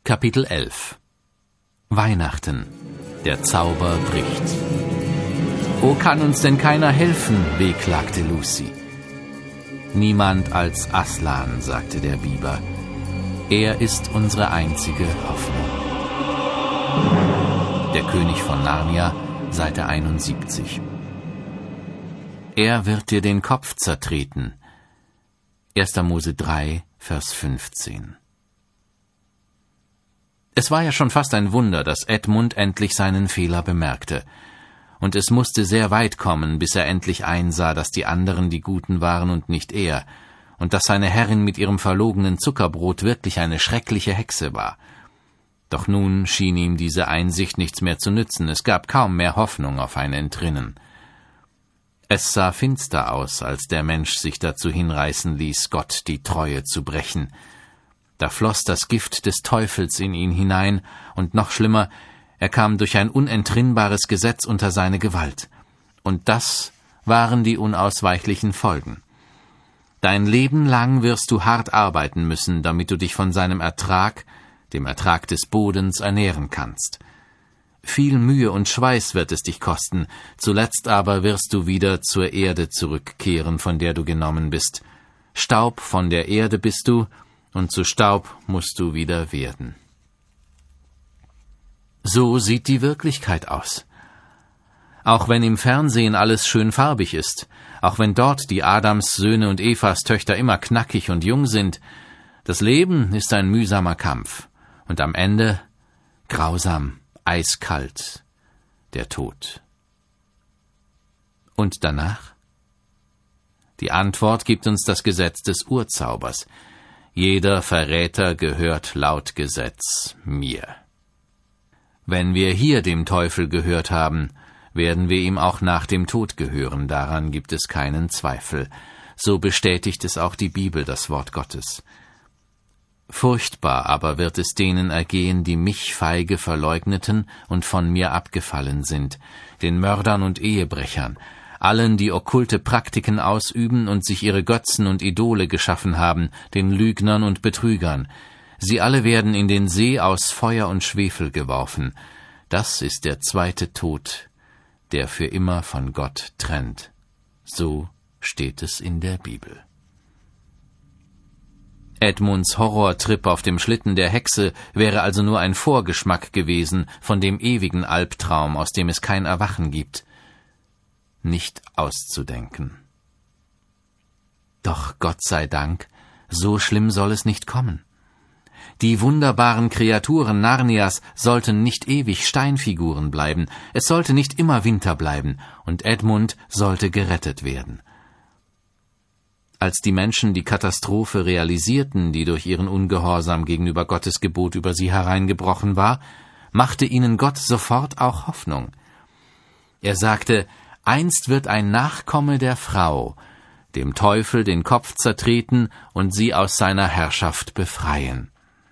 Kapitel 11 Weihnachten. Der Zauber bricht. »Wo kann uns denn keiner helfen?« wehklagte Lucy. »Niemand als Aslan«, sagte der Biber. »Er ist unsere einzige Hoffnung.« Der König von Narnia, Seite 71. Er wird dir den Kopf zertreten. 1. Mose 3, Vers 15. Es war ja schon fast ein Wunder, dass Edmund endlich seinen Fehler bemerkte. Und es musste sehr weit kommen, bis er endlich einsah, dass die anderen die Guten waren und nicht er, und dass seine Herrin mit ihrem verlogenen Zuckerbrot wirklich eine schreckliche Hexe war. Doch nun schien ihm diese Einsicht nichts mehr zu nützen, es gab kaum mehr Hoffnung auf ein Entrinnen. Es sah finster aus, als der Mensch sich dazu hinreißen ließ, Gott die Treue zu brechen. Da floss das Gift des Teufels in ihn hinein, und noch schlimmer, er kam durch ein unentrinnbares Gesetz unter seine Gewalt. Und das waren die unausweichlichen Folgen. Dein Leben lang wirst du hart arbeiten müssen, damit du dich von seinem Ertrag, dem Ertrag des Bodens, ernähren kannst. Viel Mühe und Schweiß wird es dich kosten, zuletzt aber wirst du wieder zur Erde zurückkehren, von der du genommen bist. Staub von der Erde bist du, und zu Staub musst du wieder werden. So sieht die Wirklichkeit aus. Auch wenn im Fernsehen alles schön farbig ist, auch wenn dort die Adams Söhne und Evas Töchter immer knackig und jung sind, das Leben ist ein mühsamer Kampf, und am Ende grausam, eiskalt, der Tod. Und danach? Die Antwort gibt uns das Gesetz des Urzaubers. Jeder Verräter gehört laut Gesetz mir. Wenn wir hier dem Teufel gehört haben, werden wir ihm auch nach dem Tod gehören, daran gibt es keinen Zweifel. So bestätigt es auch die Bibel, das Wort Gottes. Furchtbar aber wird es denen ergehen, die mich feige verleugneten und von mir abgefallen sind, den Mördern und Ehebrechern, allen, die okkulte Praktiken ausüben und sich ihre Götzen und Idole geschaffen haben, den Lügnern und Betrügern. Sie alle werden in den See aus Feuer und Schwefel geworfen. Das ist der zweite Tod, der für immer von Gott trennt. So steht es in der Bibel. Edmunds Horrortrip auf dem Schlitten der Hexe wäre also nur ein Vorgeschmack gewesen von dem ewigen Albtraum, aus dem es kein Erwachen gibt. Nicht auszudenken. Doch Gott sei Dank, so schlimm soll es nicht kommen. Die wunderbaren Kreaturen Narnias sollten nicht ewig Steinfiguren bleiben, es sollte nicht immer Winter bleiben, und Edmund sollte gerettet werden. Als die Menschen die Katastrophe realisierten, die durch ihren Ungehorsam gegenüber Gottes Gebot über sie hereingebrochen war, machte ihnen Gott sofort auch Hoffnung. Er sagte, einst wird ein Nachkomme der Frau dem Teufel den Kopf zertreten und sie aus seiner Herrschaft befreien.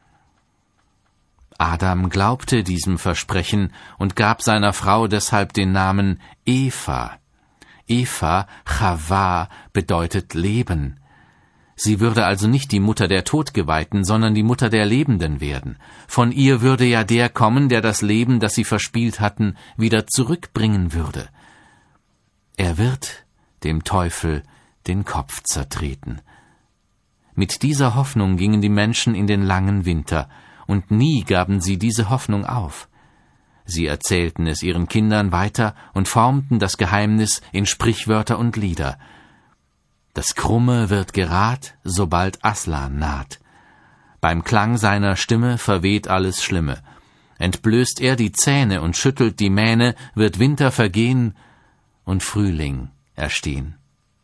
Adam glaubte diesem Versprechen und gab seiner Frau deshalb den Namen Eva. Eva, Chava, bedeutet Leben. Sie würde also nicht die Mutter der Todgeweihten, sondern die Mutter der Lebenden werden. Von ihr würde ja der kommen, der das Leben, das sie verspielt hatten, wieder zurückbringen würde. Er wird dem Teufel den Kopf zertreten. Mit dieser Hoffnung gingen die Menschen in den langen Winter, und nie gaben sie diese Hoffnung auf. Sie erzählten es ihren Kindern weiter und formten das Geheimnis in Sprichwörter und Lieder. Das Krumme wird gerad, sobald Aslan naht. Beim Klang seiner Stimme verweht alles Schlimme. Entblößt er die Zähne und schüttelt die Mähne, wird Winter vergehen und Frühling erstehen.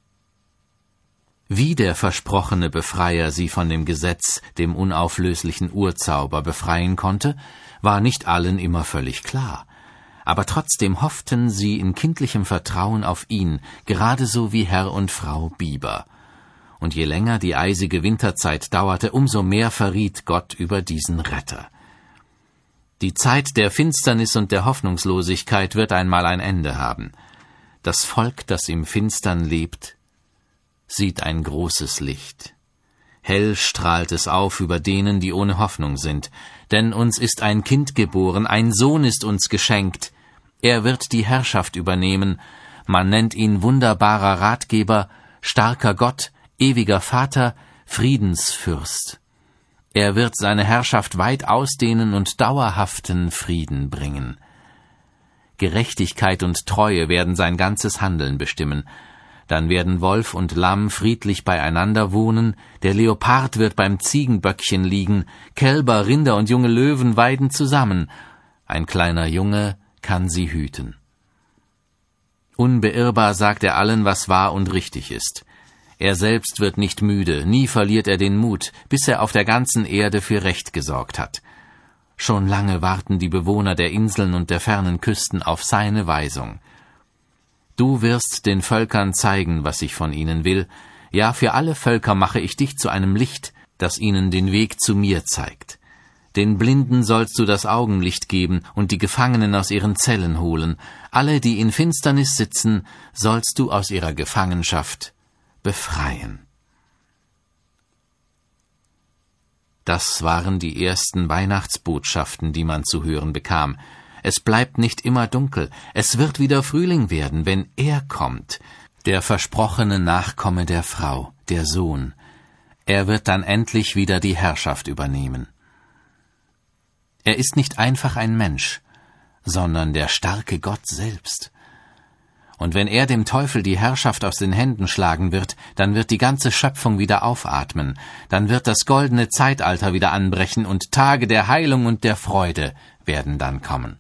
Wie der versprochene Befreier sie von dem Gesetz, dem unauflöslichen Urzauber, befreien konnte, war nicht allen immer völlig klar. Aber trotzdem hofften sie in kindlichem Vertrauen auf ihn, gerade so wie Herr und Frau Biber. Und je länger die eisige Winterzeit dauerte, umso mehr verriet Gott über diesen Retter. Die Zeit der Finsternis und der Hoffnungslosigkeit wird einmal ein Ende haben. Das Volk, das im Finstern lebt, sieht ein großes Licht. Hell strahlt es auf über denen, die ohne Hoffnung sind. Denn uns ist ein Kind geboren, ein Sohn ist uns geschenkt. Er wird die Herrschaft übernehmen. Man nennt ihn wunderbarer Ratgeber, starker Gott, ewiger Vater, Friedensfürst. Er wird seine Herrschaft weit ausdehnen und dauerhaften Frieden bringen. Gerechtigkeit und Treue werden sein ganzes Handeln bestimmen. Dann werden Wolf und Lamm friedlich beieinander wohnen, der Leopard wird beim Ziegenböckchen liegen, Kälber, Rinder und junge Löwen weiden zusammen. Ein kleiner Junge kann sie hüten. Unbeirrbar sagt er allen, was wahr und richtig ist. Er selbst wird nicht müde, nie verliert er den Mut, bis er auf der ganzen Erde für Recht gesorgt hat. Schon lange warten die Bewohner der Inseln und der fernen Küsten auf seine Weisung. Du wirst den Völkern zeigen, was ich von ihnen will. Ja, für alle Völker mache ich dich zu einem Licht, das ihnen den Weg zu mir zeigt. Den Blinden sollst du das Augenlicht geben und die Gefangenen aus ihren Zellen holen. Alle, die in Finsternis sitzen, sollst du aus ihrer Gefangenschaft befreien. Das waren die ersten Weihnachtsbotschaften, die man zu hören bekam. Es bleibt nicht immer dunkel, es wird wieder Frühling werden, wenn er kommt, der versprochene Nachkomme der Frau, der Sohn. Er wird dann endlich wieder die Herrschaft übernehmen. Er ist nicht einfach ein Mensch, sondern der starke Gott selbst. Und wenn er dem Teufel die Herrschaft aus den Händen schlagen wird, dann wird die ganze Schöpfung wieder aufatmen, dann wird das goldene Zeitalter wieder anbrechen und Tage der Heilung und der Freude werden dann kommen.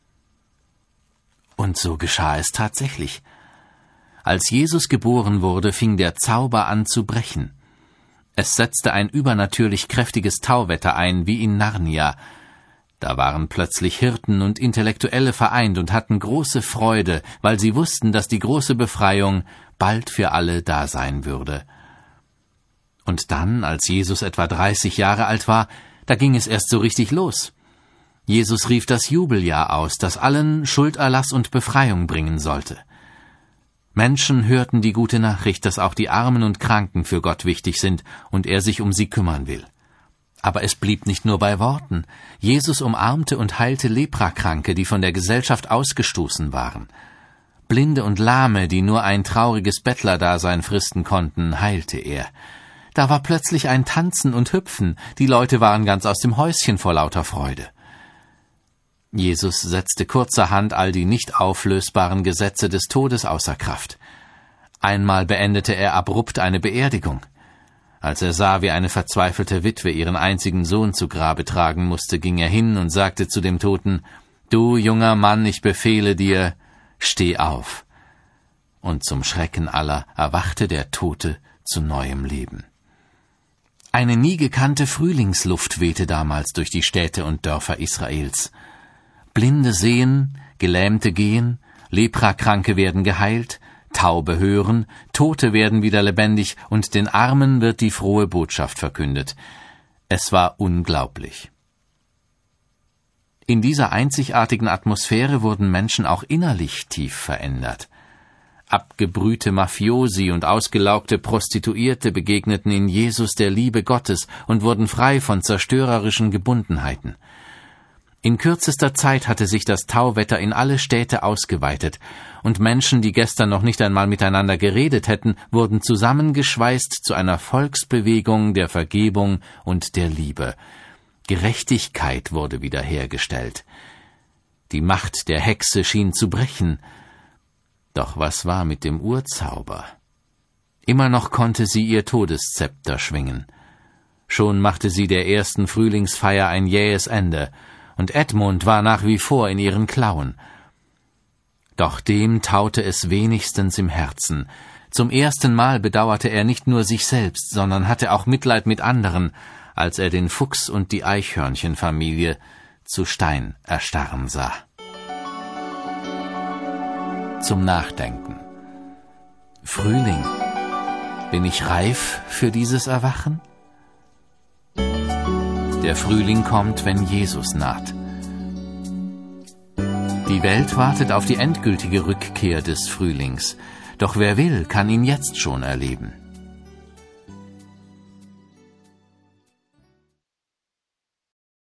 Und so geschah es tatsächlich. Als Jesus geboren wurde, fing der Zauber an zu brechen. Es setzte ein übernatürlich kräftiges Tauwetter ein, wie in Narnia. Da waren plötzlich Hirten und Intellektuelle vereint und hatten große Freude, weil sie wussten, dass die große Befreiung bald für alle da sein würde. Und dann, als Jesus etwa 30 Jahre alt war, da ging es erst so richtig los. Jesus rief das Jubeljahr aus, das allen Schulderlass und Befreiung bringen sollte. Menschen hörten die gute Nachricht, dass auch die Armen und Kranken für Gott wichtig sind und er sich um sie kümmern will. Aber es blieb nicht nur bei Worten. Jesus umarmte und heilte Leprakranke, die von der Gesellschaft ausgestoßen waren. Blinde und Lahme, die nur ein trauriges Bettlerdasein fristen konnten, heilte er. Da war plötzlich ein Tanzen und Hüpfen, die Leute waren ganz aus dem Häuschen vor lauter Freude. Jesus setzte kurzerhand all die nicht auflösbaren Gesetze des Todes außer Kraft. Einmal beendete er abrupt eine Beerdigung. Als er sah, wie eine verzweifelte Witwe ihren einzigen Sohn zu Grabe tragen musste, ging er hin und sagte zu dem Toten: »Du junger Mann, ich befehle dir, steh auf.« Und zum Schrecken aller erwachte der Tote zu neuem Leben. Eine nie gekannte Frühlingsluft wehte damals durch die Städte und Dörfer Israels. Blinde sehen, Gelähmte gehen, Leprakranke werden geheilt, Taube hören, Tote werden wieder lebendig und den Armen wird die frohe Botschaft verkündet. Es war unglaublich. In dieser einzigartigen Atmosphäre wurden Menschen auch innerlich tief verändert. Abgebrühte Mafiosi und ausgelaugte Prostituierte begegneten in Jesus der Liebe Gottes und wurden frei von zerstörerischen Gebundenheiten. In kürzester Zeit hatte sich das Tauwetter in alle Städte ausgeweitet, und Menschen, die gestern noch nicht einmal miteinander geredet hätten, wurden zusammengeschweißt zu einer Volksbewegung der Vergebung und der Liebe. Gerechtigkeit wurde wiederhergestellt. Die Macht der Hexe schien zu brechen. Doch was war mit dem Urzauber? Immer noch konnte sie ihr Todeszepter schwingen. Schon machte sie der ersten Frühlingsfeier ein jähes Ende, und Edmund war nach wie vor in ihren Klauen. Doch dem taute es wenigstens im Herzen. Zum ersten Mal bedauerte er nicht nur sich selbst, sondern hatte auch Mitleid mit anderen, als er den Fuchs und die Eichhörnchenfamilie zu Stein erstarren sah. Zum Nachdenken. Frühling. Bin ich reif für dieses Erwachen? Der Frühling kommt, wenn Jesus naht. Die Welt wartet auf die endgültige Rückkehr des Frühlings, doch wer will, kann ihn jetzt schon erleben.